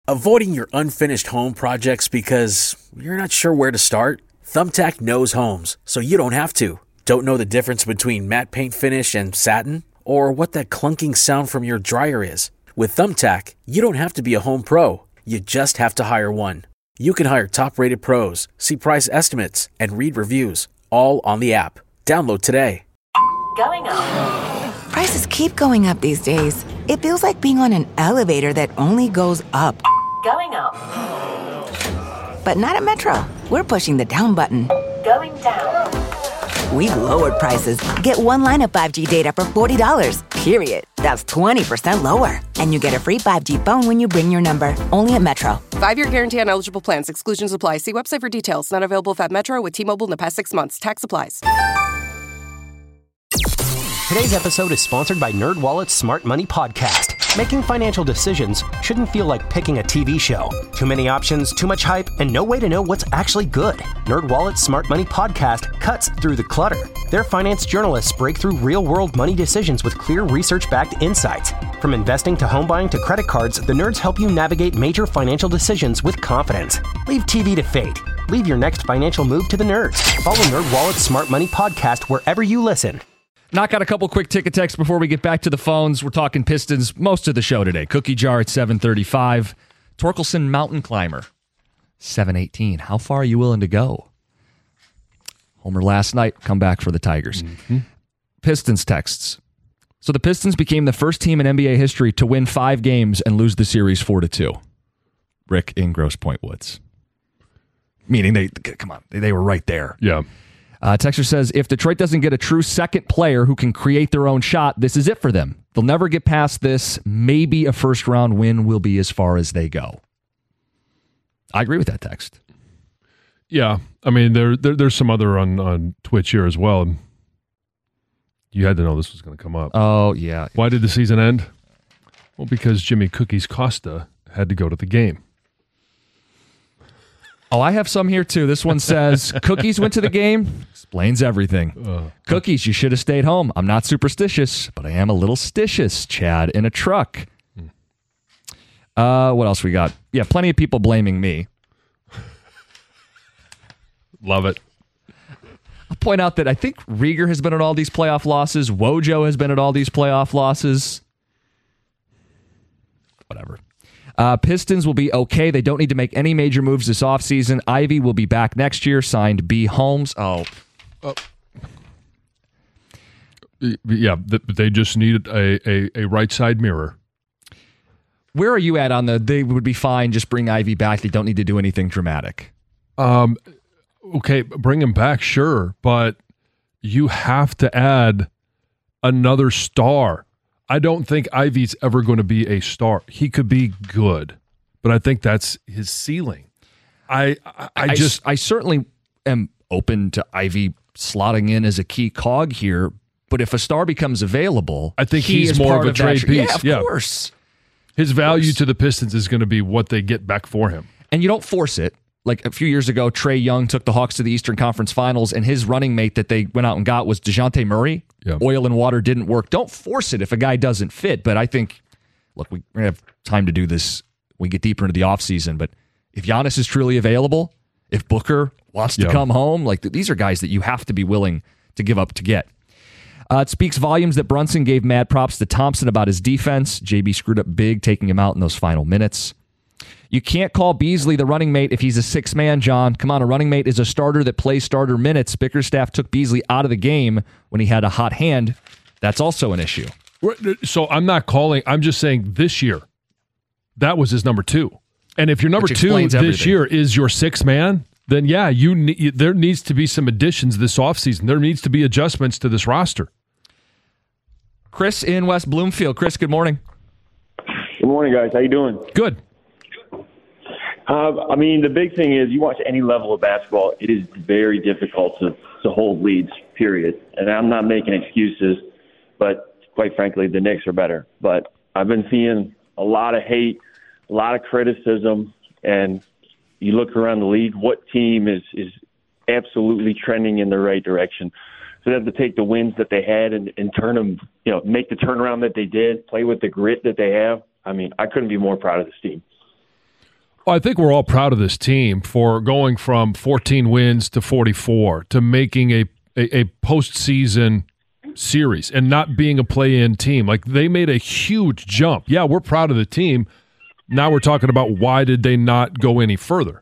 Avoiding your unfinished home projects because you're not sure where to start? Thumbtack knows homes, so you don't have to. Don't know the difference between matte paint finish and satin? Or what that clunking sound from your dryer is? With Thumbtack, you don't have to be a home pro. You just have to hire one. You can hire top-rated pros, see price estimates, and read reviews, all on the app. Download today. Going up. Prices keep going up these days. It feels like being on an elevator that only goes up. Going up. But not at Metro. We're pushing the down button. Going down. We've lowered prices. Get one line of 5G data for $40, period. That's 20% lower. And you get a free 5G phone when you bring your number. Only at Metro. 5-year guarantee on eligible plans. Exclusions apply. See website for details. Not available if at Metro with T-Mobile in the past 6 months. Tax applies. Today's episode is sponsored by NerdWallet's Smart Money Podcast. Making financial decisions shouldn't feel like picking a TV show. Too many options, too much hype, and no way to know what's actually good. NerdWallet's Smart Money Podcast cuts through the clutter. Their finance journalists break through real-world money decisions with clear research-backed insights. From investing to home buying to credit cards, the nerds help you navigate major financial decisions with confidence. Leave TV to fate. Leave your next financial move to the nerds. Follow NerdWallet's Smart Money Podcast wherever you listen. Knock out a couple quick ticket texts before we get back to the phones. We're talking Pistons most of the show today. Cookie Jar at 7:35. Torkelson Mountain Climber, 7:18. How far are you willing to go? Homer last night, come back for the Tigers. Mm-hmm. Pistons texts. So the Pistons became the first team in NBA history to win 5 games and lose the series 4-2. Rick in Grosse Pointe Woods. Meaning they were right there. Yeah. Texter says, if Detroit doesn't get a true second player who can create their own shot, this is it for them. They'll never get past this. Maybe a first-round win will be as far as they go. I agree with that text. Yeah. I mean, there's some other on Twitch here as well. You had to know this was going to come up. Oh, yeah. Why did the season end? Well, because Jimmy Cookies Costa had to go to the game. Oh, I have some here, too. This one says, Cookies went to the game. Explains everything. Cookies, you should have stayed home. I'm not superstitious, but I am a little stitious. Chad in a truck. What else we got? Yeah, plenty of people blaming me. Love it. I'll point out that I think Rieger has been at all these playoff losses. Wojo has been at all these playoff losses. Whatever. Pistons will be okay. They don't need to make any major moves this offseason. Ivy will be back next year. Signed B. Holmes. Yeah, they just needed a right side mirror. Where are you at on they would be fine, just bring Ivy back. They don't need to do anything dramatic. Okay, bring him back, sure. But you have to add another star. I don't think Ivy's ever going to be a star. He could be good, but I think that's his ceiling. I certainly am open to Ivy slotting in as a key cog here, but if a star becomes available, I think he's more of a trade piece. Yeah, of course. His value to the Pistons is going to be what they get back for him. And you don't force it. Like a few years ago, Trae Young took the Hawks to the Eastern Conference Finals, and his running mate that they went out and got was DeJounte Murray. Yeah. Oil and water didn't work. Don't force it if a guy doesn't fit. But I think, look, we're going to have time to do this when we get deeper into the offseason. But if Giannis is truly available, if Booker wants to come home, like these are guys that you have to be willing to give up to get. It speaks volumes that Brunson gave mad props to Thompson about his defense. JB screwed up big, taking him out in those final minutes. You can't call Beasley the running mate if he's a six-man, John. Come on, a running mate is a starter that plays starter minutes. Bickerstaff took Beasley out of the game when he had a hot hand. That's also an issue. So I'm not calling. I'm just saying this year, that was his number 2. And if your number 2 this year is your six-man, then yeah, there needs to be some additions this offseason. There needs to be adjustments to this roster. Chris in West Bloomfield. Chris, good morning. Good morning, guys. How you doing? Good. I mean, the big thing is you watch any level of basketball, it is very difficult to hold leads, period. And I'm not making excuses, but quite frankly, the Knicks are better. But I've been seeing a lot of hate, a lot of criticism, and you look around the league, what team is absolutely trending in the right direction? So they have to take the wins that they had and turn them, make the turnaround that they did, play with the grit that they have. I mean, I couldn't be more proud of this team. Well, I think we're all proud of this team for going from 14 wins to 44 to making a postseason series and not being a play-in team. Like, they made a huge jump. Yeah, we're proud of the team. Now we're talking about why did they not go any further?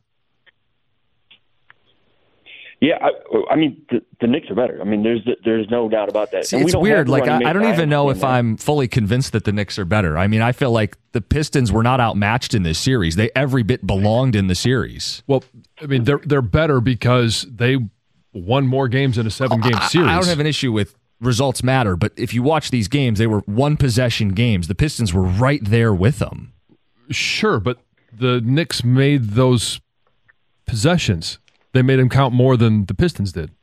Yeah, I mean, the Knicks are better. I mean, there's no doubt about that. See, it's weird. Like, I don't even know if I'm fully convinced that the Knicks are better. I mean, I feel like the Pistons were not outmatched in this series. They every bit belonged in the series. Well, I mean, they're better because they won more games in a 7-game series. I don't have an issue with results matter, but if you watch these games, they were one-possession games. The Pistons were right there with them. Sure, but the Knicks made those possessions. They made them count more than the Pistons did.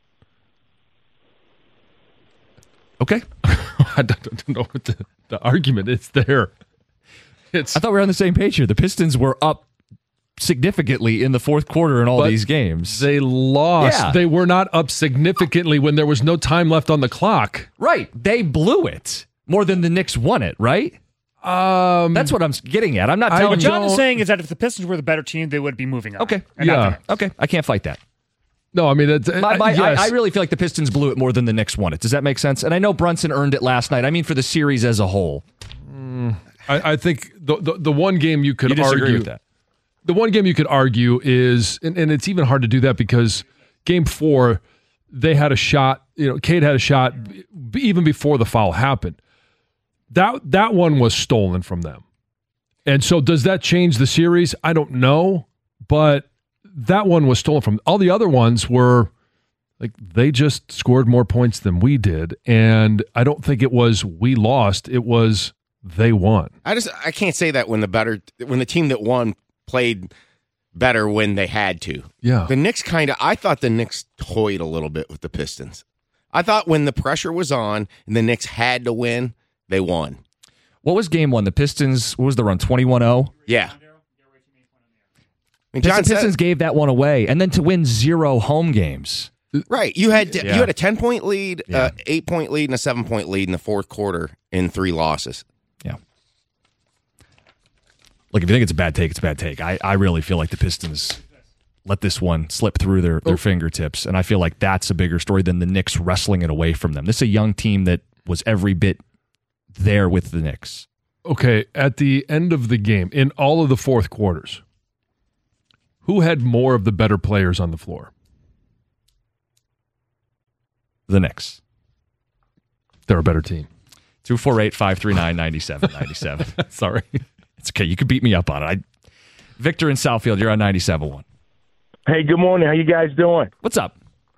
Okay. I don't know what the argument is there. I thought we were on the same page here. The Pistons were up significantly in the fourth quarter in all these games. They lost. Yeah. They were not up significantly when there was no time left on the clock. Right. They blew it more than the Knicks won it, right? That's what I'm getting at. I'm not telling you. What John is saying is that if the Pistons were the better team, they would be moving on. Okay. Yeah. Okay. I can't fight that. No, I mean, yes. I really feel like the Pistons blew it more than the Knicks won it. Does that make sense? And I know Brunson earned it last night. I mean, for the series as a whole. I think the one game you could argue with that. The one game you could argue is, and it's even hard to do that because Game 4, they had a shot. Cade had a shot even before the foul happened. That one was stolen from them. And so does that change the series? I don't know, but that one was stolen from. All the other ones were like they just scored more points than we did, and I don't think it was we lost, it was they won. I can't say that when the team that won played better when they had to. Yeah. The Knicks I thought the Knicks toyed a little bit with the Pistons. I thought when the pressure was on and the Knicks had to win, they won. What was game 1? The Pistons, what was the run, 21-0? Yeah. Pistons gave that one away, and then to win 0 home games. Right. You had a 10-point lead, 8-point lead, and a 7-point lead in the fourth quarter in 3 losses. Yeah. Look, if you think it's a bad take, it's a bad take. I really feel like the Pistons let this one slip through their fingertips, and I feel like that's a bigger story than the Knicks wrestling it away from them. This is a young team that was every bit there with the Knicks. Okay, at the end of the game, in all of the fourth quarters, who had more of the better players on the floor? The Knicks. They're a better team. 248-539-9797. Sorry. It's okay. You could beat me up on it. Victor in Southfield, you're on 97.1. Hey, good morning. How you guys doing? What's up?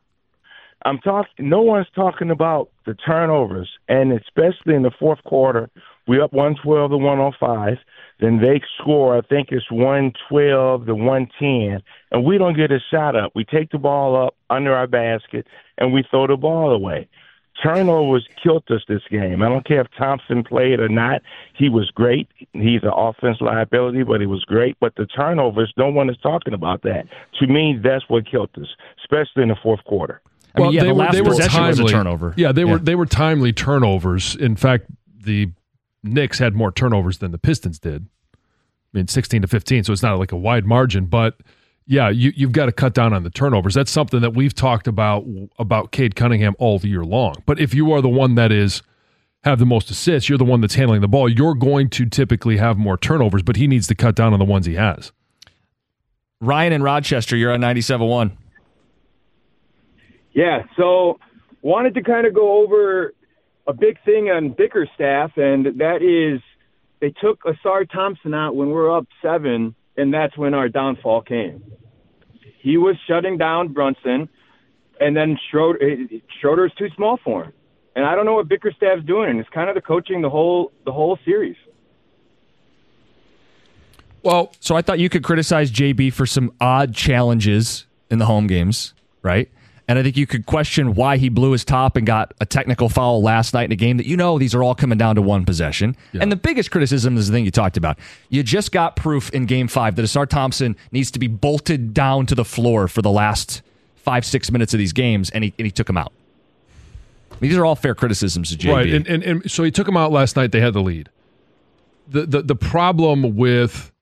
No one's talking about the turnovers, and especially in the fourth quarter, we're up 112 to 105. Then they score, I think it's 112 to 110, and we don't get a shot up. We take the ball up under our basket, and we throw the ball away. Turnovers killed us this game. I don't care if Thompson played or not. He was great. He's an offense liability, but he was great. But the turnovers, no one is talking about that. To me, that's what killed us, especially in the fourth quarter. I mean, the last possession was a turnover. Yeah, they were timely turnovers. In fact, the Knicks had more turnovers than the Pistons did. I mean, 16-15, so it's not like a wide margin. But, yeah, you've got to cut down on the turnovers. That's something that we've talked about Cade Cunningham all year long. But if you are the one that have the most assists, you're the one that's handling the ball, you're going to typically have more turnovers, but he needs to cut down on the ones he has. Ryan in Rochester, you're on 97.1. Yeah, so wanted to kind of go over a big thing on Bickerstaff, and that is they took Asar Thompson out when we were up 7, and that's when our downfall came. He was shutting down Brunson, and then Schroeder's too small for him. And I don't know what Bickerstaff's doing, and it's kind of the coaching the whole series. Well, so I thought you could criticize JB for some odd challenges in the home games, right? And I think you could question why he blew his top and got a technical foul last night in a game that these are all coming down to one possession. Yeah. And the biggest criticism is the thing you talked about. You just got proof in Game 5 that Asar Thompson needs to be bolted down to the floor for the last 5-6 minutes of these games, and he took him out. I mean, these are all fair criticisms of JB. Right, and so he took him out last night. They had the lead. The problem with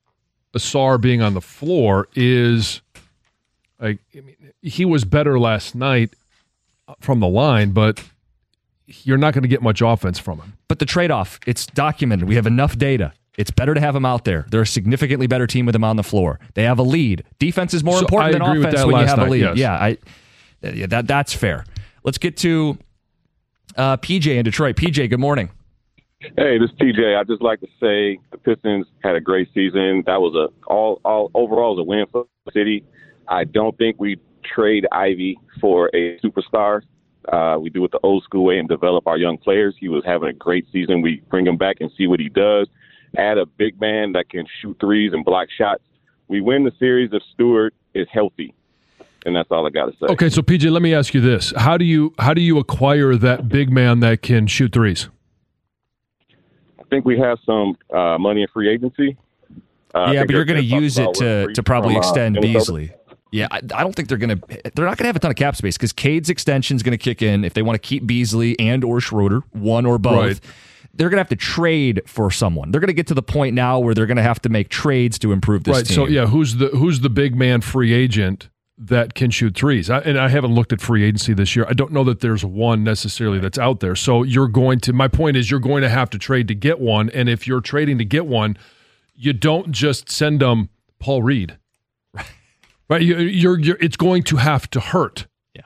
Ausar being on the floor is, like, I mean, he was better last night from the line, but you're not going to get much offense from him. But the trade-off, it's documented. We have enough data. It's better to have him out there. They're a significantly better team with him on the floor. They have a lead. Defense is more important than offense when you have a lead. Yes. Yeah, that's fair. Let's get to PJ in Detroit. PJ, good morning. Hey, this is TJ. I'd just like to say the Pistons had a great season. That was overall a win for the city. I don't think we trade Ivy for a superstar. We do it the old school way and develop our young players. He was having a great season. We bring him back and see what he does. Add a big man that can shoot threes and block shots. We win the series if Stewart is healthy. And that's all I got to say. Okay, so PJ, let me ask you this: How do you acquire that big man that can shoot threes? I think we have some money in free agency. Yeah, but you're going to use it to probably extend Beasley. Yeah, I don't think they're not going to have a ton of cap space because Cade's extension is going to kick in if they want to keep Beasley and or Schroeder, one or both. Right. They're going to have to trade for someone. They're going to get to the point now where they're going to have to make trades to improve this team. So yeah, who's the big man free agent that can shoot threes? I haven't looked at free agency this year. I don't know that there's one necessarily that's out there. So my point is you're going to have to trade to get one. And if you're trading to get one, you don't just send them Paul Reed. Right? It's going to have to hurt. Yeah.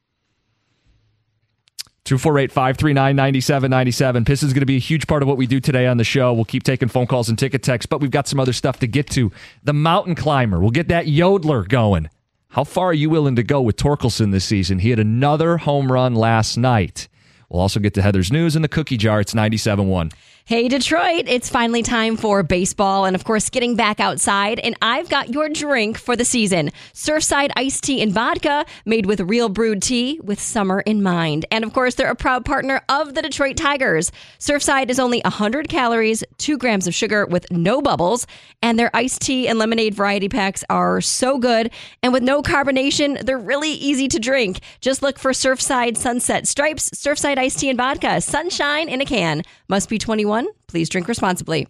248-539-9797. Pistons going to be a huge part of what we do today on the show. We'll keep taking phone calls and ticket texts, but we've got some other stuff to get to. The mountain climber. We'll get that yodeler going. How far are you willing to go with Torkelson this season? He had another home run last night. We'll also get to Heather's news in the cookie jar. It's 97.1. Hey, Detroit, it's finally time for baseball and, of course, getting back outside. And I've got your drink for the season. Surfside iced tea and vodka made with real brewed tea with summer in mind. And, of course, they're a proud partner of the Detroit Tigers. Surfside is only 100 calories, 2 grams of sugar with no bubbles. And their iced tea and lemonade variety packs are so good. And with no carbonation, they're really easy to drink. Just look for Surfside Sunset Stripes, Surfside iced tea and vodka, sunshine in a can. Must be 21. Please drink responsibly.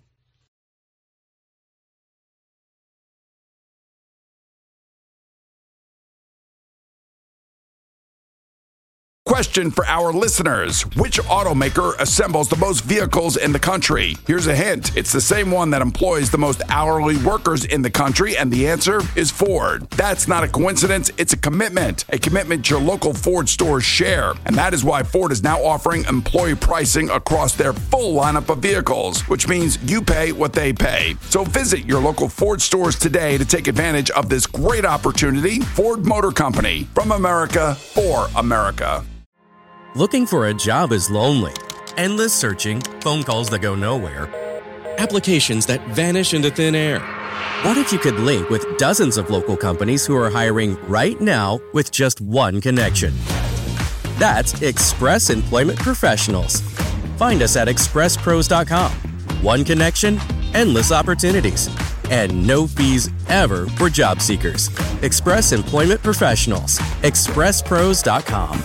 Question for our listeners. Which automaker assembles the most vehicles in the country? Here's a hint. It's the same one that employs the most hourly workers in the country, and the answer is Ford. That's not a coincidence. It's a commitment your local Ford stores share. And that is why Ford is now offering employee pricing across their full lineup of vehicles, which means you pay what they pay. So visit your local Ford stores today to take advantage of this great opportunity. Ford Motor Company, from America for America. Looking for a job is lonely. Endless searching, phone calls that go nowhere, applications that vanish into thin air. What if you could link with dozens of local companies who are hiring right now with just one connection? That's Express Employment Professionals. Find us at expresspros.com. One connection, endless opportunities, and no fees ever for job seekers. Express Employment Professionals. expresspros.com.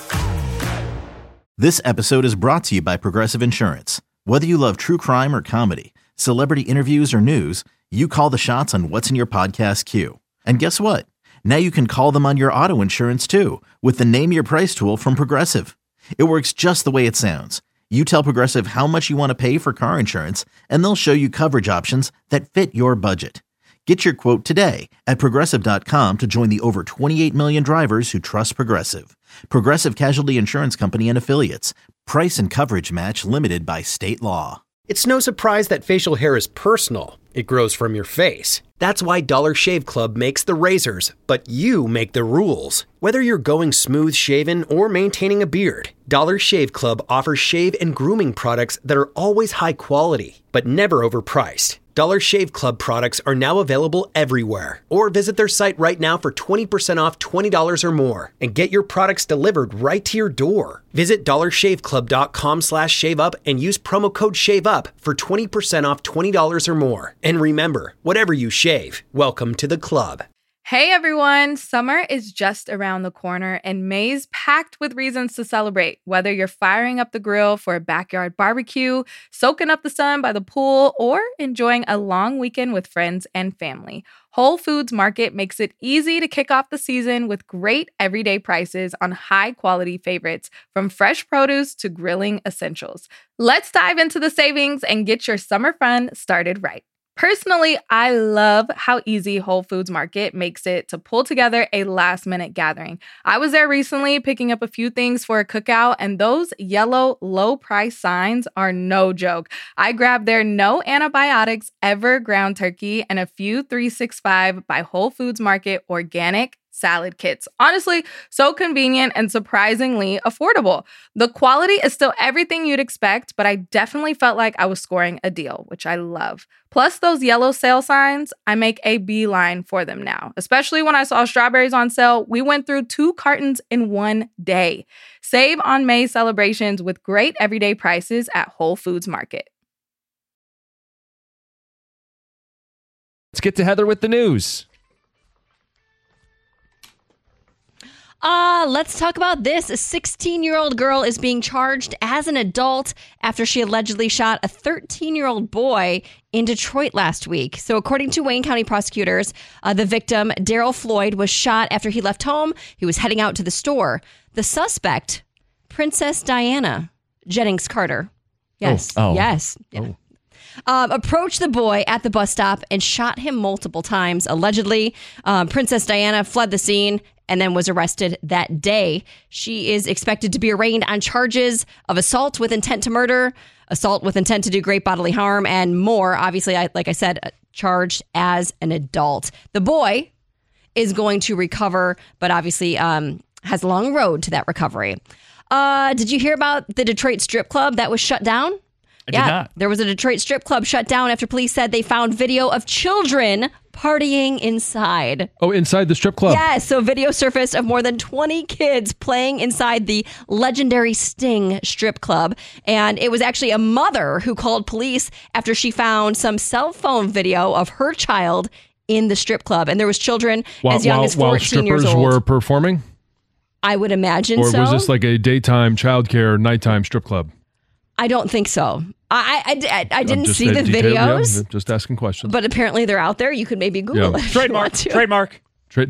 This episode is brought to you by Progressive Insurance. Whether you love true crime or comedy, celebrity interviews or news, you call the shots on what's in your podcast queue. And guess what? Now you can call them on your auto insurance too with the Name Your Price tool from Progressive. It works just the way it sounds. You tell Progressive how much you want to pay for car insurance, and they'll show you coverage options that fit your budget. Get your quote today at Progressive.com to join the over 28 million drivers who trust Progressive. Progressive Casualty Insurance Company and Affiliates. Price and coverage match limited by state law. It's no surprise that facial hair is personal. It grows from your face. That's why Dollar Shave Club makes the razors, but you make the rules. Whether you're going smooth shaven or maintaining a beard, Dollar Shave Club offers shave and grooming products that are always high quality, but never overpriced. Dollar Shave Club products are now available everywhere. Or visit their site right now for 20% off $20 or more and get your products delivered right to your door. Visit dollarshaveclub.com/shaveup and use promo code SHAVEUP for 20% off $20 or more. And remember, whatever you shave, welcome to the club. Hey everyone, summer is just around the corner and May's packed with reasons to celebrate. Whether you're firing up the grill for a backyard barbecue, soaking up the sun by the pool, or enjoying a long weekend with friends and family, Whole Foods Market makes it easy to kick off the season with great everyday prices on high-quality favorites, from fresh produce to grilling essentials. Let's dive into the savings and get your summer fun started right. Personally, I love how easy Whole Foods Market makes it to pull together a last-minute gathering. I was there recently picking up a few things for a cookout, and those yellow low-price signs are no joke. I grabbed their no antibiotics ever ground turkey and a few 365 by Whole Foods Market organic salad kits. Honestly, so convenient and surprisingly affordable. The quality is still everything you'd expect, but I definitely felt like I was scoring a deal, which I love. Plus those yellow sale signs, I make a beeline for them now. Especially when I saw strawberries on sale, we went through 2 cartons in one day. Save on May celebrations with great everyday prices at Whole Foods Market. Let's get to Heather with the news. Let's talk about this. A 16-year-old girl is being charged as an adult after she allegedly shot a 13-year-old boy in Detroit last week. So according to Wayne County prosecutors, the victim, Daryl Floyd, was shot after he left home. He was heading out to the store. The suspect, Princess Diana Jennings Carter. Yes. Yes. Yeah. Approached the boy at the bus stop and shot him multiple times. Allegedly, Princess Diana fled the scene and then was arrested that day. She is expected to be arraigned on charges of assault with intent to murder, assault with intent to do great bodily harm, and more. Obviously, like I said, charged as an adult. The boy is going to recover, but obviously has a long road to that recovery. Did you hear about the Detroit strip club that was shut down? I did not. There was a Detroit strip club shut down after police said they found video of children partying inside. Oh, inside the strip club? Yes. So video surfaced of more than 20 kids playing inside the legendary Sting strip club. And it was actually a mother who called police after she found some cell phone video of her child in the strip club. And there was children as young as 14 years old. While strippers were performing? I would imagine so. Or was this like a daytime childcare, nighttime strip club? I don't think so. I didn't see the videos. Yeah, just asking questions. But apparently they're out there. You could maybe Google it. Trademark. Trademark.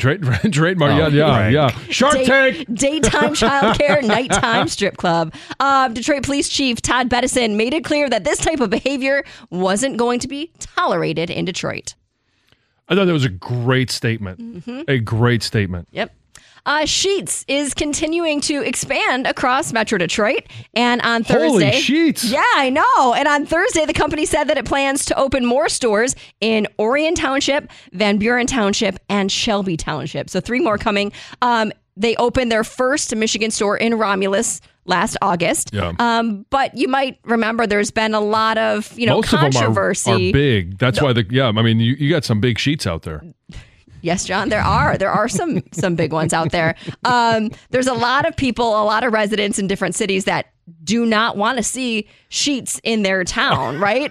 Oh, Yeah. Shark Tank. Daytime childcare, nighttime strip club. Detroit Police Chief Todd Bettison made it clear that this type of behavior wasn't going to be tolerated in Detroit. I thought that was a great statement. Mm-hmm. A great statement. Yep. Sheetz is continuing to expand across Metro Detroit. And on Thursday... Holy Sheetz! Yeah, I know. And on Thursday, the company said that it plans to open more stores in Orion Township, Van Buren Township, and Shelby Township. So 3 more coming. They opened their first Michigan store in Romulus last August. Yeah. But you might remember there's been a lot of, Most controversy. Of them are big. That's why you got some big sheets out there. Yes, John, there are some big ones out there. There's a lot of people, a lot of residents in different cities that do not want to see Sheetz in their town, right?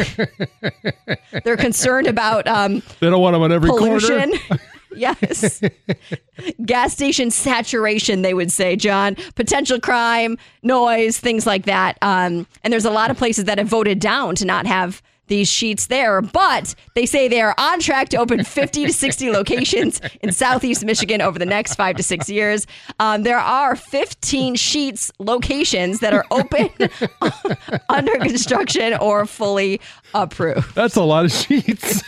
They're concerned about they don't want them on every pollution. corner. Yes. Gas station saturation, they would say, John. Potential crime, noise, things like that. And there's a lot of places that have voted down to not have these Sheetz there, but they say they are on track to open 50 to 60 locations in Southeast Michigan over the next 5 to 6 years. There are 15 Sheetz locations that are open, under construction, or fully approved. That's a lot of Sheetz.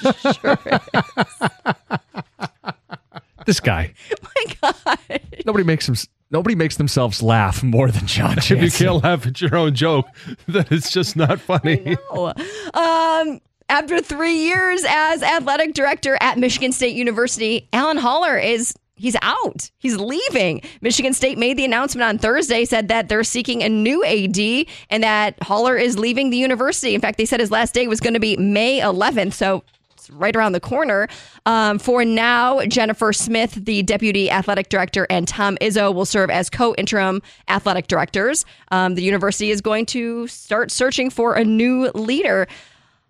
This guy. My God. Nobody makes themselves laugh more than John Jansen. If you can't laugh at your own joke, then it's just not funny. After 3 years as athletic director at Michigan State University, Alan Haller he's out. He's leaving. Michigan State made the announcement on Thursday, said that they're seeking a new AD and that Haller is leaving the university. In fact, they said his last day was going to be May 11th. So it's right around the corner. For now, Jennifer Smith, the deputy athletic director, and Tom Izzo will serve as co-interim athletic directors. The university is going to start searching for a new leader.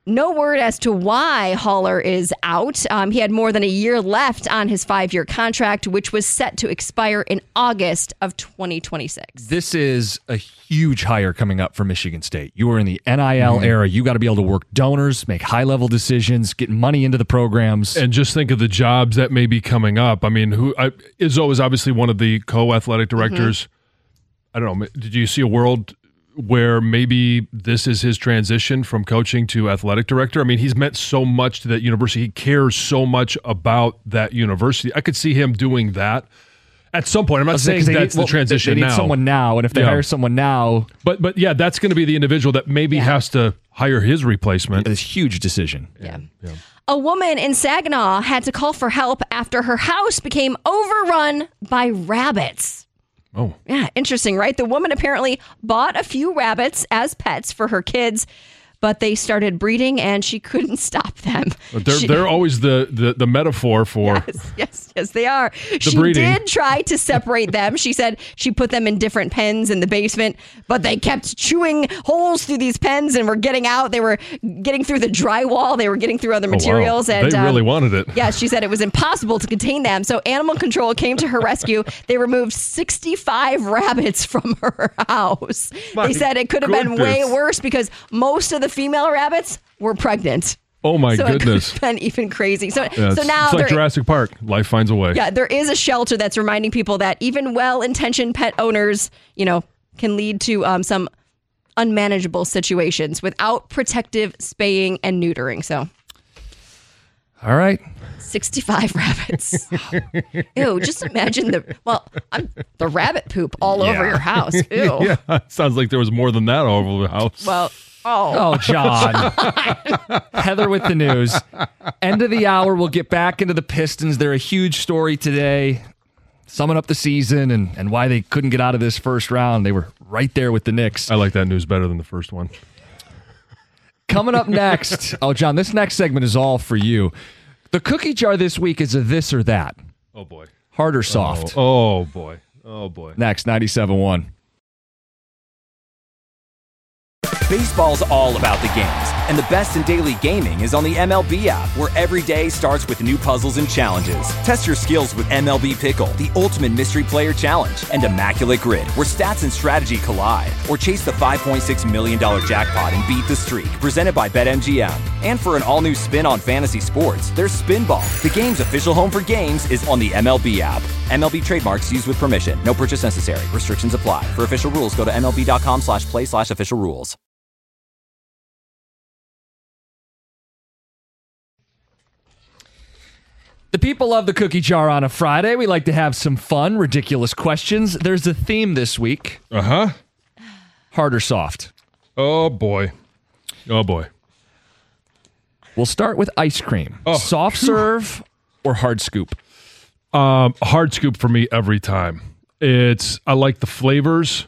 No word as to why Haller is out. He had more than a year left on his 5-year contract, which was set to expire in August of 2026. This is a huge hire coming up for Michigan State. You are in the NIL era. You got to be able to work donors, make high-level decisions, get money into the programs. And just think of the jobs that may be coming up. I mean, Izzo is obviously one of the co-athletic directors. I don't know. Did you see a world where maybe this is his transition from coaching to athletic director? I mean, he's meant so much to that university. He cares so much about that university. I could see him doing that at some point. I'm not saying that's the transition they now. need someone now, and if they hire someone now... But yeah, that's going to be the individual that maybe has to hire his replacement. It's a huge decision. Yeah. A woman in Saginaw had to call for help after her house became overrun by rabbits. Oh. Yeah, interesting, right? The woman apparently bought a few rabbits as pets for her kids, but they started breeding and she couldn't stop them. But they're always the metaphor for... Yes, they are. She breeding. did try to separate them. She said she put them in different pens in the basement, but they kept chewing holes through these pens and were getting out. They were getting through the drywall. They were getting through other materials. Wow. And they really wanted it. Yeah, she said it was impossible to contain them. So animal control came to her rescue. They removed 65 rabbits from her house. They said it could have been way worse because most of the female rabbits were pregnant. Oh my so goodness. It could have been even crazy. So now it's like Jurassic Park. Life finds a way. Yeah, there is a shelter that's reminding people that even well-intentioned pet owners, can lead to some unmanageable situations without protective spaying and neutering. So, all right. 65 rabbits. Ew, just imagine the rabbit poop all over your house. Ew. Yeah, sounds like there was more than that all over the house. Well, Oh, John. Heather with the news. End of the hour, we'll get back into the Pistons. They're a huge story today. Summing up the season and why they couldn't get out of this first round. They were right there with the Knicks. I like that news better than the first one. Coming up next. Oh, John, this next segment is all for you. The cookie jar this week is a this or that. Oh, boy. Hard or soft? Oh boy. Oh, boy. Next, 97.1. Baseball's all about the games, and the best in daily gaming is on the MLB app, where every day starts with new puzzles and challenges. Test your skills with MLB Pickle, the ultimate mystery player challenge, and Immaculate Grid, where stats and strategy collide. Or chase the $5.6 million jackpot and beat the streak, presented by BetMGM. And for an all-new spin on fantasy sports, there's Spinball. The game's official home for games is on the MLB app. MLB trademarks used with permission. No purchase necessary. Restrictions apply. For official rules, go to MLB.com/play/official rules. The people love the cookie jar on a Friday. We like to have some fun, ridiculous questions. There's a theme this week. Uh-huh. Hard or soft? Oh, boy. Oh, boy. We'll start with ice cream. Soft serve or hard scoop? Hard scoop for me every time. I like the flavors.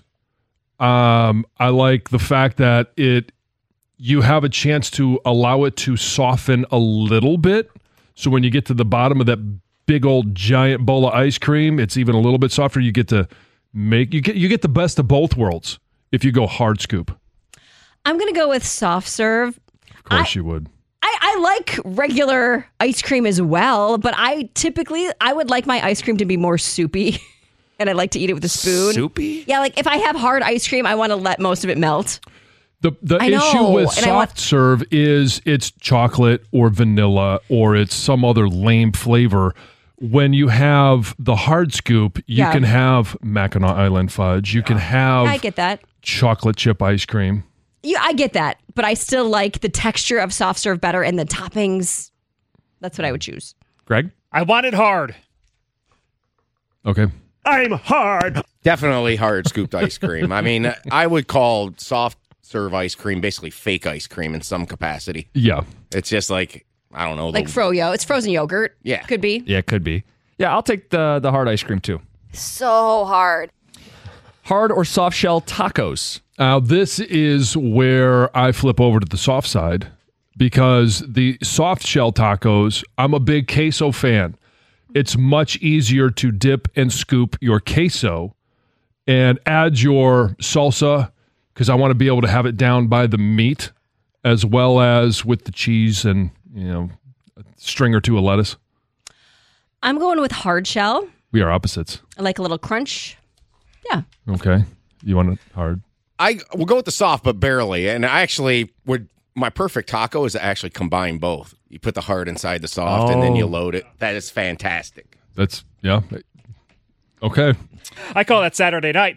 I like the fact that you have a chance to allow it to soften a little bit. So when you get to the bottom of that big old giant bowl of ice cream, it's even a little bit softer. You get to you get the best of both worlds if you go hard scoop. I'm going to go with soft serve. Of course you would. I like regular ice cream as well, but I would like my ice cream to be more soupy, and I like to eat it with a spoon. Soupy? Yeah, like if I have hard ice cream, I want to let most of it melt. The issue with soft serve is it's chocolate or vanilla or it's some other lame flavor. When you have the hard scoop, you can have Mackinac Island fudge. You can have I get that. Chocolate chip ice cream. Yeah, I get that, but I still like the texture of soft serve better and the toppings. That's what I would choose. Greg? I want it hard. Okay. I'm hard. Definitely hard scooped ice cream. I mean, I would call soft serve ice cream basically fake ice cream in some capacity. Yeah. It's just like, I don't know. Like froyo. It's frozen yogurt. Yeah. Could be. Yeah, it could be. Yeah, I'll take the hard ice cream too. So hard. Hard or soft shell tacos? This is where I flip over to the soft side because the soft shell tacos, I'm a big queso fan. It's much easier to dip and scoop your queso and add your salsa because I want to be able to have it down by the meat as well as with the cheese and, a string or two of lettuce. I'm going with hard shell. We are opposites. I like a little crunch. Yeah. Okay. You want it hard? I will go with the soft, but barely. And I actually would. My perfect taco is to actually combine both. You put the hard inside the soft, and then you load it. That is fantastic. That's okay. I call that Saturday night.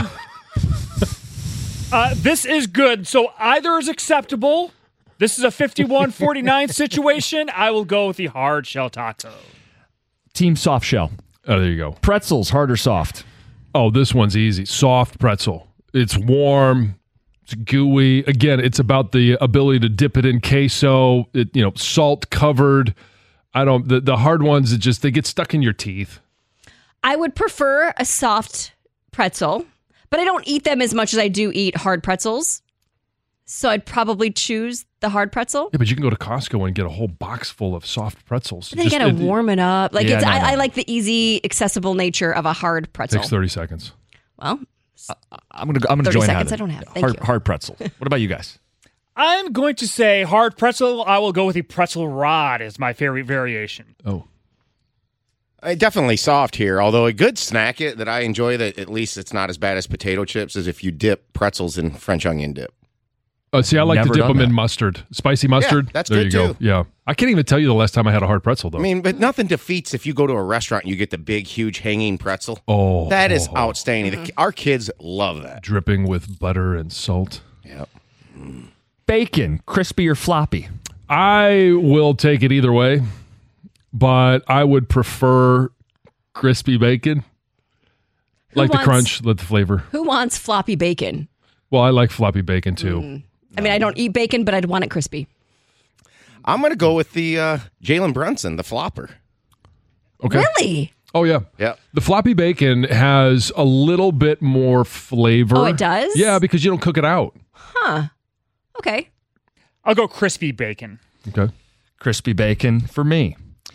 This is good. So either is acceptable. This is a 51-49 situation. I will go with the hard shell taco. Team soft shell. Oh, there you go. Pretzels, hard or soft? Oh, this one's easy. Soft pretzel. It's warm. It's gooey. Again, it's about the ability to dip it in queso. Salt covered. The hard ones, they get stuck in your teeth. I would prefer a soft pretzel, but I don't eat them as much as I do eat hard pretzels. So I'd probably choose the hard pretzel. Yeah, but you can go to Costco and get a whole box full of soft pretzels. But then you gotta warm it up. I like the easy, accessible nature of a hard pretzel. Takes 30 seconds. Well, I'm gonna 30 join seconds Heather. I don't have. Thank you. Hard pretzel. What about you guys? I'm going to say hard pretzel. I will go with the pretzel rod as my favorite variation. Oh. Definitely soft here, although a good snack that I enjoy that at least it's not as bad as potato chips is if you dip pretzels in French onion dip. See, I like to dip them in mustard. Spicy mustard. Yeah, that's there good you go. too. Yeah. I can't even tell you the last time I had a hard pretzel, though. I mean, but nothing defeats if you go to a restaurant and you get the big, huge hanging pretzel. Oh. That is outstanding. Our kids love that. Dripping with butter and salt. Yep. Bacon, crispy or floppy? I will take it either way, but I would prefer crispy bacon. The crunch, let the flavor. Who wants floppy bacon? Well, I like floppy bacon, too. I mean, I don't eat bacon, but I'd want it crispy. I'm going to go with the Jalen Brunson, the flopper. Okay. Really? Oh, yeah. Yeah. The floppy bacon has a little bit more flavor. Oh, it does? Yeah, because you don't cook it out. Huh. Okay. I'll go crispy bacon. Okay. Crispy bacon for me.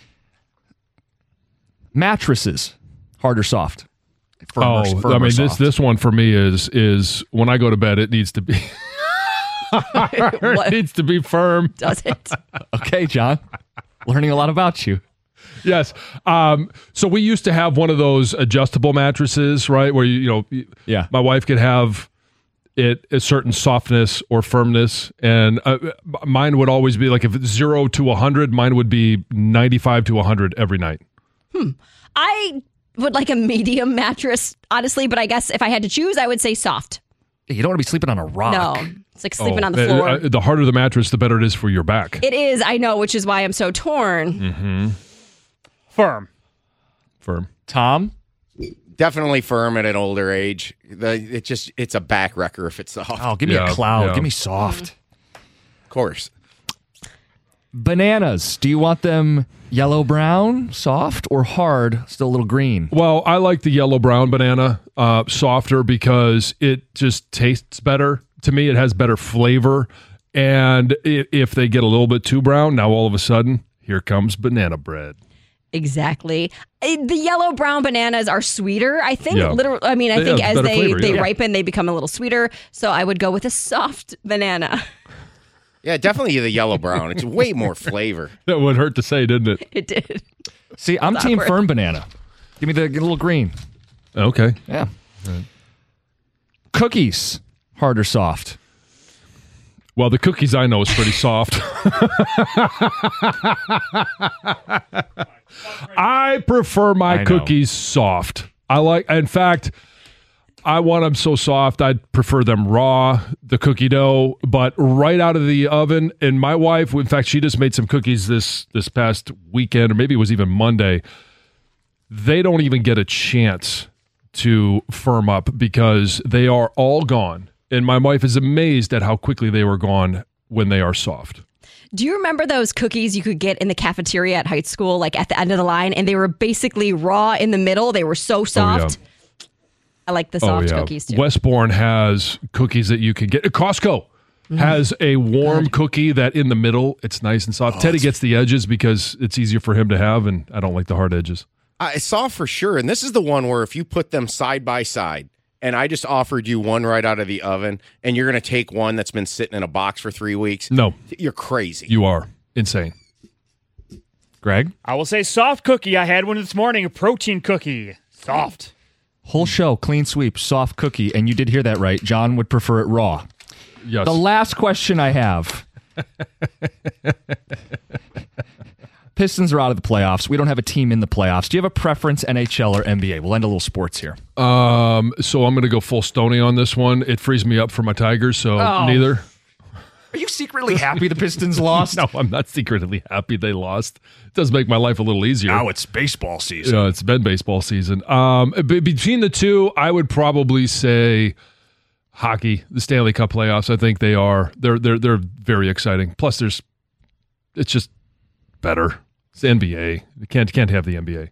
Mattresses, hard or soft? Firm or soft? This one for me is when I go to bed, it needs to be it needs to be firm. Does it? Okay, John. Learning a lot about you. Yes. So we used to have one of those adjustable mattresses, right? Where my wife could have it a certain softness or firmness, and mine would always be like if it's 0 to 100, mine would be 95 to 100 every night. I would like a medium mattress, honestly, but I guess if I had to choose, I would say soft. You don't want to be sleeping on a rock. No, it's like sleeping on the floor. The harder the mattress, the better it is for your back. It is, I know, which is why I'm so torn. Mm-hmm. Firm. Tom? Definitely firm at an older age. It's a back wrecker if it's soft. Oh, give me a cloud. Yeah. Give me soft. Of course. Bananas. Do you want them yellow brown, soft, or hard, still a little green? Well, I like the yellow brown banana softer because it just tastes better. To me, it has better flavor. And if they get a little bit too brown, now all of a sudden, here comes banana bread. Exactly. The yellow brown bananas are sweeter. I think Yeah. I think as they flavor, ripen, they become a little sweeter. So I would go with a soft banana. Yeah, definitely the yellow brown. It's way more flavor. That would hurt to say, didn't it? It did. See, I'm It's team awkward. firm banana. Give me the little green. Okay. Yeah. Cookies, hard or soft? Well, the cookies I know is pretty soft. I prefer my cookies soft. In fact, I want them so soft, I'd prefer them raw, the cookie dough, but right out of the oven. And my wife, in fact, she just made some cookies this past weekend, or maybe it was even Monday. They don't even get a chance to firm up because they are all gone. And my wife is amazed at how quickly they were gone when they are soft. Do you remember those cookies you could get in the cafeteria at high school, like at the end of the line, and they were basically raw in the middle? They were so soft. I like the soft cookies too. Westbourne has cookies that you can get. Costco has a warm cookie that in the middle, it's nice and soft. Teddy gets the edges because it's easier for him to have, and I don't like the hard edges. It's soft for sure. And this is the one where if you put them side by side, and I just offered you one right out of the oven, and you're going to take one that's been sitting in a box for 3 weeks? No. You're crazy. You are insane. Greg? I will say soft cookie. I had one this morning, a protein cookie. Soft. Whole show, clean sweep, soft cookie, and you did hear that right. John would prefer it raw. Yes. The last question I have. Pistons are out of the playoffs. We don't have a team in the playoffs. Do you have a preference, NHL or NBA? We'll end a little sports here. So I'm going to go full Stoney on this one. It frees me up for my Tigers, so neither. Are you secretly happy the Pistons lost? No, I'm not secretly happy they lost. It does make my life a little easier. Now it's baseball season. Yeah, it's been baseball season. Between the two, I would probably say hockey, the Stanley Cup playoffs. I think they're very exciting. Plus, it's just better. It's the NBA. You can't have the NBA.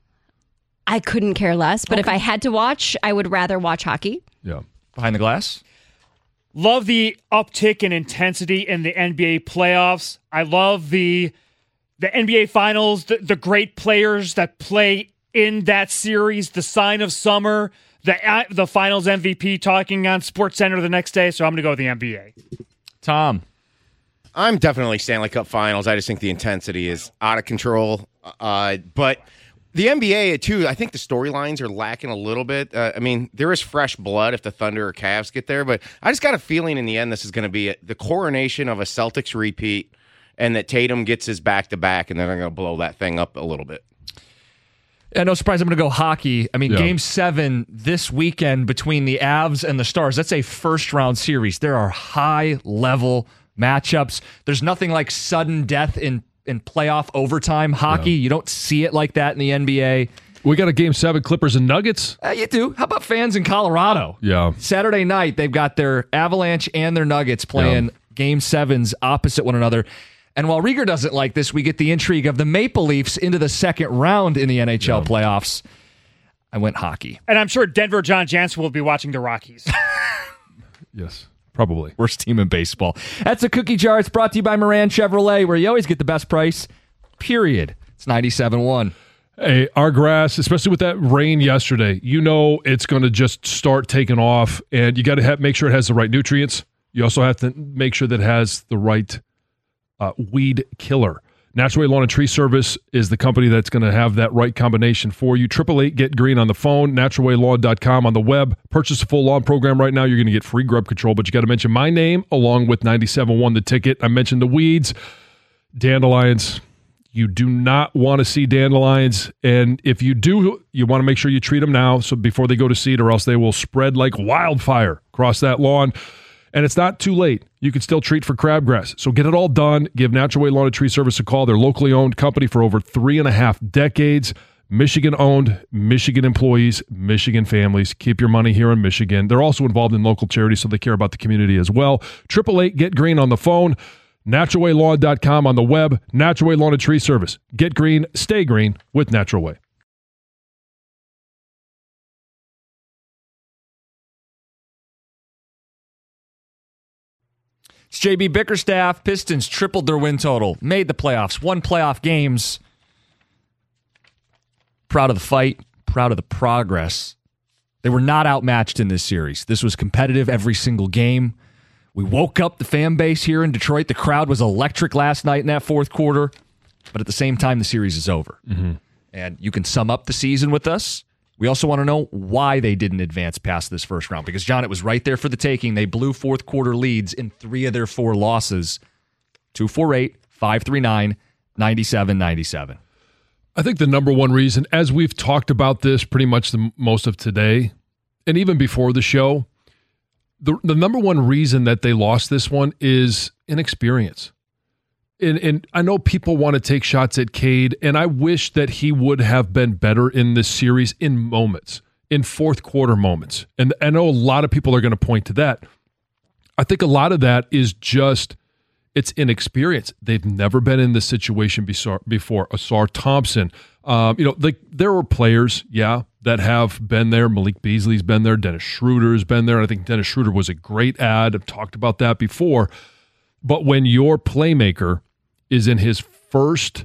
I couldn't care less, but if I had to watch, I would rather watch hockey. Yeah. Behind the glass? Love the uptick in intensity in the NBA playoffs. I love the NBA finals, the great players that play in that series, the sign of summer, the finals MVP talking on SportsCenter the next day. So I'm going to go with the NBA. Tom? I'm definitely Stanley Cup Finals. I just think the intensity is out of control. But the NBA, too, I think the storylines are lacking a little bit. There is fresh blood if the Thunder or Cavs get there, but I just got a feeling in the end this is going to be the coronation of a Celtics repeat and that Tatum gets his back-to-back, and then they're going to blow that thing up a little bit. Yeah, no surprise, I'm going to go hockey. Game 7 this weekend between the Avs and the Stars. That's a first-round series. There are high-level matchups. There's nothing like sudden death in playoff overtime hockey. You don't see it like that in the NBA. We got a Game 7 Clippers and Nuggets. You do. How about fans in Colorado? Yeah. Saturday night, they've got their Avalanche and their Nuggets playing Game 7s opposite one another. And while Rieger doesn't like this, we get the intrigue of the Maple Leafs into the second round in the NHL playoffs. I went hockey. And I'm sure Denver John Jansen will be watching the Rockies. Yes. Probably. Worst team in baseball. That's a cookie jar. It's brought to you by Moran Chevrolet, where you always get the best price, period. It's 97.1. Hey, our grass, especially with that rain yesterday, it's going to just start taking off, and you got to make sure it has the right nutrients. You also have to make sure that it has the right weed killer. Natural Way Lawn and Tree Service is the company that's going to have that right combination for you. 888-GET-GREEN on the phone, naturalwaylawn.com on the web. Purchase a full lawn program right now. You're going to get free grub control, but you got to mention my name along with 97.1 the ticket. I mentioned the weeds, dandelions. You do not want to see dandelions, and if you do, you want to make sure you treat them now so before they go to seed, or else they will spread like wildfire across that lawn. And it's not too late. You can still treat for crabgrass. So get it all done. Give Natural Way Lawn and Tree Service a call. They're locally owned company for over 3.5 decades. Michigan owned, Michigan employees, Michigan families. Keep your money here in Michigan. They're also involved in local charities, so they care about the community as well. 888-GET-GREEN on the phone. naturalwaylawn.com on the web. Natural Way Lawn and Tree Service. Get green, stay green with Natural Way. It's JB Bickerstaff. Pistons tripled their win total, made the playoffs, won playoff games. Proud of the fight, proud of the progress. They were not outmatched in this series. This was competitive every single game. We woke up the fan base here in Detroit. The crowd was electric last night in that fourth quarter. But at the same time, the series is over. Mm-hmm. And you can sum up the season with us. We also want to know why they didn't advance past this first round. Because, John, it was right there for the taking. They blew fourth quarter leads in 3 of their 4 losses. 2-4-8, 5-3-9, 97-97. I think the number one reason, as we've talked about this pretty much the most of today, and even before the show, the number one reason that they lost this one is inexperience. And I know people want to take shots at Cade, and I wish that he would have been better in this series in moments, in fourth quarter moments. And I know a lot of people are going to point to that. I think a lot of that is just, it's inexperience. They've never been in this situation before. Asar Thompson, there were players, that have been there. Malik Beasley's been there. Dennis Schroeder's been there. I think Dennis Schroeder was a great ad. I've talked about that before. But when your playmaker is in his first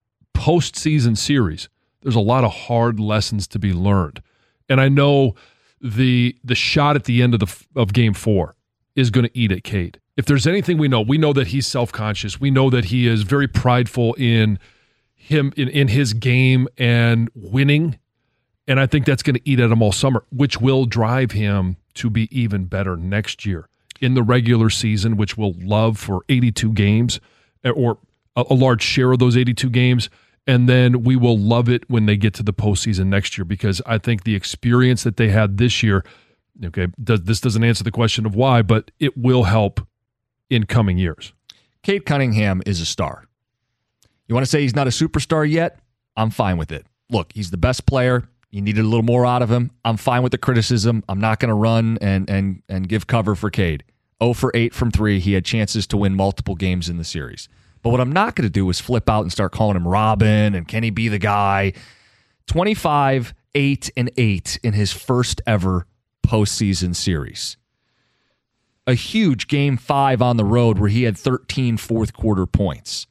postseason series, there's a lot of hard lessons to be learned. And I know the shot at the end of Game 4 is going to eat at Cade. If there's anything we know that he's self-conscious. We know that he is very prideful in his game and winning. And I think that's going to eat at him all summer, which will drive him to be even better next year in the regular season, which we'll love for 82 games or a large share of those 82 games. And then we will love it when they get to the postseason next year, because I think the experience that they had this year, okay, this doesn't answer the question of why, but it will help in coming years. Cade Cunningham is a star. You want to say he's not a superstar yet? I'm fine with it. Look, he's the best player. You needed a little more out of him. I'm fine with the criticism. I'm not going to run and give cover for Cade. 0 for 8 from 3. He had chances to win multiple games in the series. But what I'm not going to do is flip out and start calling him Robin and can he be the guy? 25, 8, and 8 in his first ever postseason series. A huge Game 5 on the road where he had 13 fourth quarter points.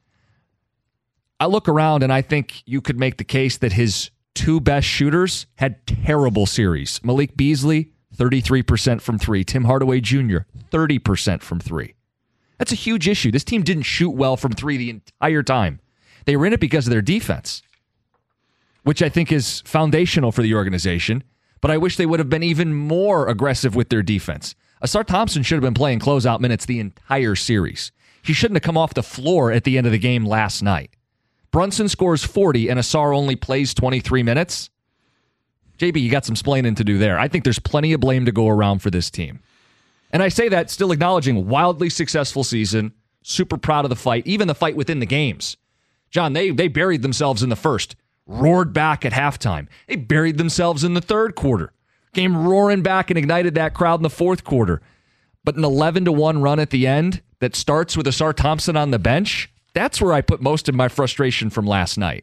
I look around and I think you could make the case that his two best shooters had terrible series. Malik Beasley, 33% from 3. Tim Hardaway Jr., 30% from 3. That's a huge issue. This team didn't shoot well from 3 the entire time. They were in it because of their defense, which I think is foundational for the organization, but I wish they would have been even more aggressive with their defense. Asar Thompson should have been playing closeout minutes the entire series. He shouldn't have come off the floor at the end of the game last night. Brunson scores 40 and Asar only plays 23 minutes. JB, you got some splaining to do there. I think there's plenty of blame to go around for this team. And I say that still acknowledging wildly successful season, super proud of the fight, even the fight within the games. John, they buried themselves in the first, roared back at halftime. They buried themselves in the third quarter, came roaring back and ignited that crowd in the fourth quarter. But an 11-1 run at the end that starts with Asar Thompson on the bench, that's where I put most of my frustration from last night.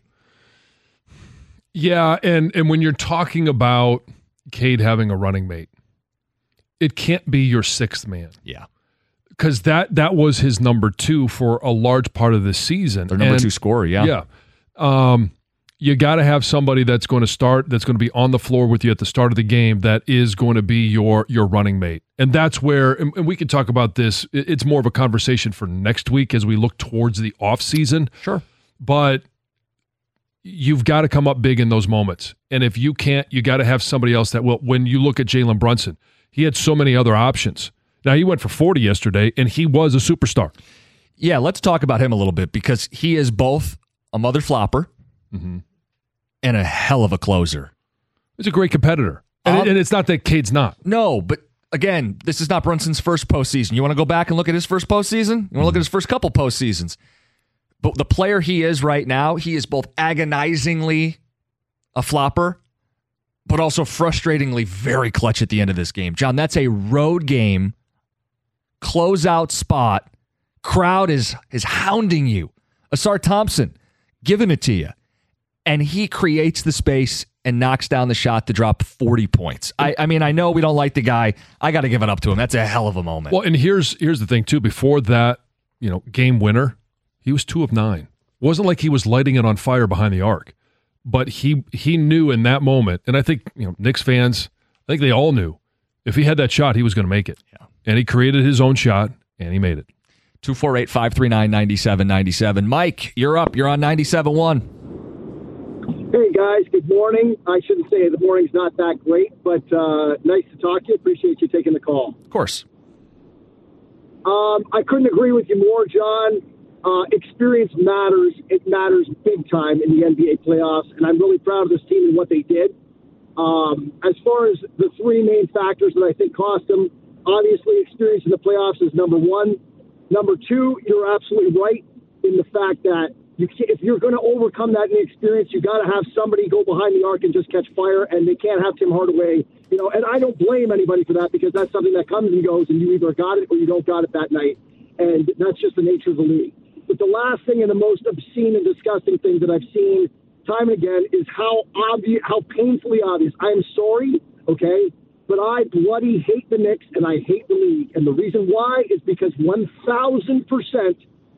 Yeah, and when you're talking about Cade having a running mate, it can't be your sixth man. Yeah. Because that was his number 2 for a large part of the season. Their number 2 scorer, yeah. Yeah. You got to have somebody that's going to start, that's going to be on the floor with you at the start of the game, that is going to be your running mate. And that's where, and we can talk about this, it's more of a conversation for next week as we look towards the offseason. Sure. But you've got to come up big in those moments. And if you can't, you got to have somebody else that will. When you look at Jalen Brunson, he had so many other options. Now, he went for 40 yesterday, and he was a superstar. Yeah, let's talk about him a little bit, because he is both a mother flopper and a hell of a closer. He's a great competitor. And it's not that Cade's not. No, but again, this is not Brunson's first postseason. You want to go back and look at his first postseason? You want to look at his first couple postseasons? But the player he is right now, he is both agonizingly a flopper, but also frustratingly very clutch at the end of this game. John, that's a road game, closeout spot. Crowd is hounding you. Asar Thompson giving it to you. And he creates the space and knocks down the shot to drop 40 points. I mean, I know we don't like the guy. I got to give it up to him. That's a hell of a moment. Well, and here's the thing, too. Before that, game winner, he was 2 of 9. It wasn't like he was lighting it on fire behind the arc. But he knew in that moment, and I think Knicks fans, I think they all knew, if he had that shot, he was going to make it. Yeah. And he created his own shot, and he made it. 248-539-9797. Mike, you're up. You're on 97.1. Hey, guys. Good morning. I shouldn't say the morning's not that great, but nice to talk to you. Appreciate you taking the call. Of course. I couldn't agree with you more, John. Experience matters. It matters big time in the NBA playoffs, and I'm really proud of this team and what they did. As far as the 3 main factors that I think cost them, obviously experience in the playoffs is number 1. Number 2, you're absolutely right in the fact that if you're going to overcome that inexperience, you got to have somebody go behind the arc and just catch fire, and they can't have Tim Hardaway. And I don't blame anybody for that, because that's something that comes and goes, and you either got it or you don't got it that night, and that's just the nature of the league. But the last thing and the most obscene and disgusting thing that I've seen time and again is how painfully obvious. I'm sorry, okay, but I bloody hate the Knicks and I hate the league. And the reason why is because 1,000%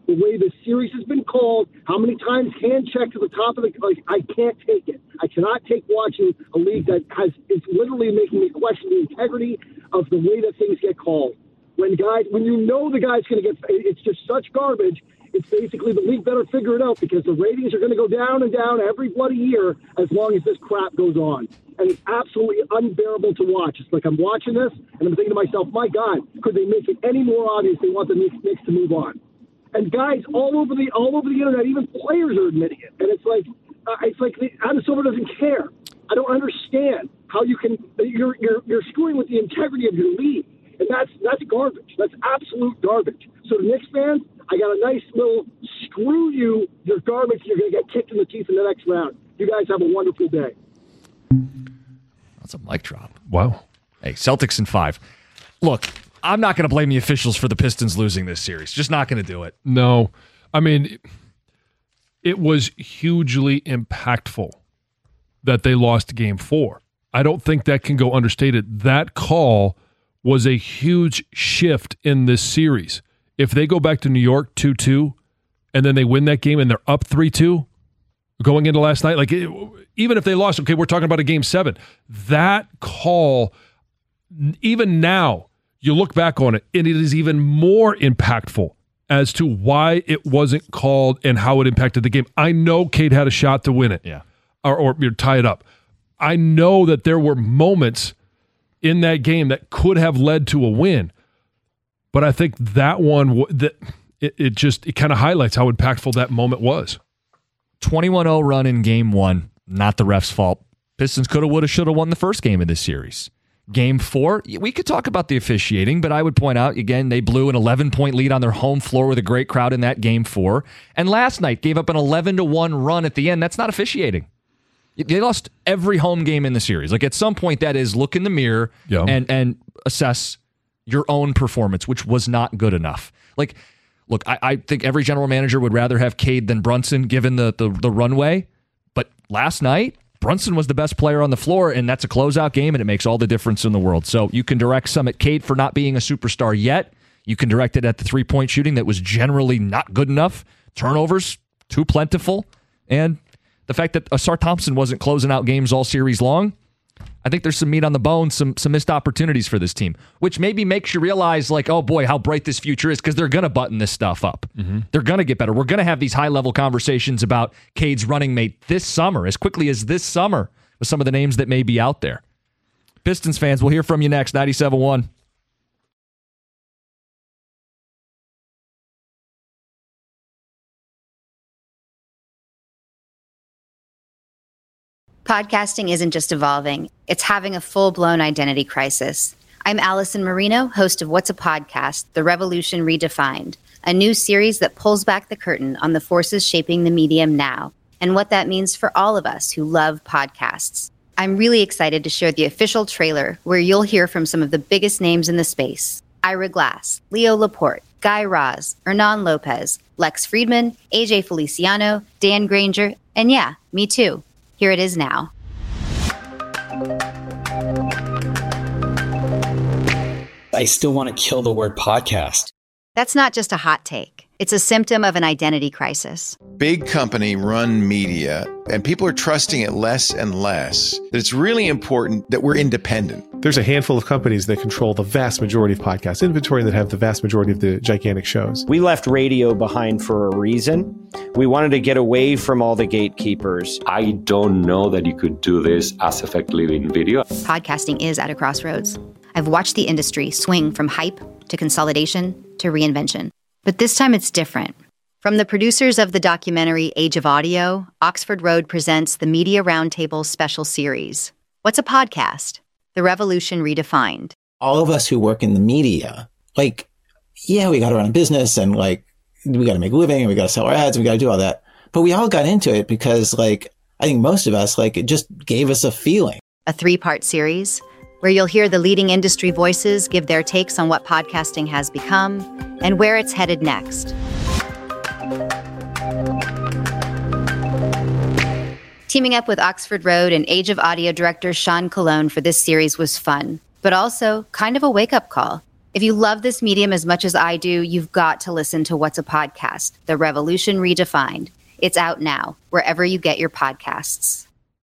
the way the series has been called, how many times hand check to the top of the, like, I can't take it. I cannot take watching a league that is literally making me question the integrity of the way that things get called. When you know the guy's going to get, it's just such garbage. It's basically the league better figure it out, because the ratings are going to go down and down every bloody year as long as this crap goes on. And it's absolutely unbearable to watch. It's like I'm watching this and I'm thinking to myself, my God, could they make it any more obvious they want the Knicks to move on? And guys all over the internet, even players are admitting it. And it's like Adam Silver doesn't care. I don't understand how you can. You're screwing with the integrity of your league, and that's garbage. That's absolute garbage. So the Knicks fans, I got a nice little screw you. You're garbage. You're going to get kicked in the teeth in the next round. You guys have a wonderful day. That's a mic drop. Wow. Hey, Celtics in 5. Look, I'm not going to blame the officials for the Pistons losing this series. Just not going to do it. No. I mean, it was hugely impactful that they lost Game 4. I don't think that can go understated. That call was a huge shift in this series. If they go back to New York 2-2 and then they win that game and they're up 3-2 going into last night, even if they lost, okay, we're talking about a Game 7. That call, even now, you look back on it, and it is even more impactful as to why it wasn't called and how it impacted the game. I know Cade had a shot to win it, or tie it up. I know that there were moments in that game that could have led to a win, but I think that one, it kind of highlights how impactful that moment was. 21-0 run in Game 1, not the ref's fault. Pistons coulda, woulda, shoulda won the first game of this series. Game 4, we could talk about the officiating, but I would point out, again, they blew an 11-point lead on their home floor with a great crowd in that Game 4. And last night gave up an 11-1 run at the end. That's not officiating. They lost every home game in the series. Like, at some point, that is look in the mirror and assess your own performance, which was not good enough. Like, look, I think every general manager would rather have Cade than Brunson given the runway. But last night, Brunson was the best player on the floor, and that's a closeout game, and it makes all the difference in the world. So you can direct some at Cade for not being a superstar yet. You can direct it at the three-point shooting that was generally not good enough. Turnovers, too plentiful. And the fact that Ausar Thompson wasn't closing out games all series long, I think there's some meat on the bone, some missed opportunities for this team, which maybe makes you realize, like, oh boy, how bright this future is, because they're going to button this stuff up. Mm-hmm. They're going to get better. We're going to have these high-level conversations about Cade's running mate this summer, as quickly as this summer, with some of the names that may be out there. Pistons fans, we'll hear from you next, 97.1. Podcasting isn't just evolving, it's having a full-blown identity crisis. I'm Allison Marino, host of What's a Podcast? The Revolution Redefined, a new series that pulls back the curtain on the forces shaping the medium now and what that means for all of us who love podcasts. I'm really excited to share the official trailer where you'll hear from some of the biggest names in the space. Ira Glass, Leo Laporte, Guy Raz, Hernan Lopez, Lex Friedman, AJ Feliciano, Dan Granger, and yeah, me too. Here it is now. I still want to kill the word podcast. That's not just a hot take. It's a symptom of an identity crisis. Big company run media, and people are trusting it less and less. That it's really important that we're independent. There's a handful of companies that control the vast majority of podcast inventory that have the vast majority of the gigantic shows. We left radio behind for a reason. We wanted to get away from all the gatekeepers. I don't know that you could do this as effectively in video. Podcasting is at a crossroads. I've watched the industry swing from hype to consolidation to reinvention. But this time it's different. From the producers of the documentary Age of Audio, Oxford Road presents the Media Roundtable special series. What's a podcast? The Revolution Redefined. All of us who work in the media, we got to run a business and we got to make a living and we got to sell our ads and we got to do all that. But we all got into it because I think most of us, it just gave us a feeling. A 3-part series where you'll hear the leading industry voices give their takes on what podcasting has become and where it's headed next. Teaming up with Oxford Road and Age of Audio director Sean Colon for this series was fun, but also kind of a wake-up call. If you love this medium as much as I do, you've got to listen to What's a Podcast, The Revolution Redefined. It's out now, wherever you get your podcasts.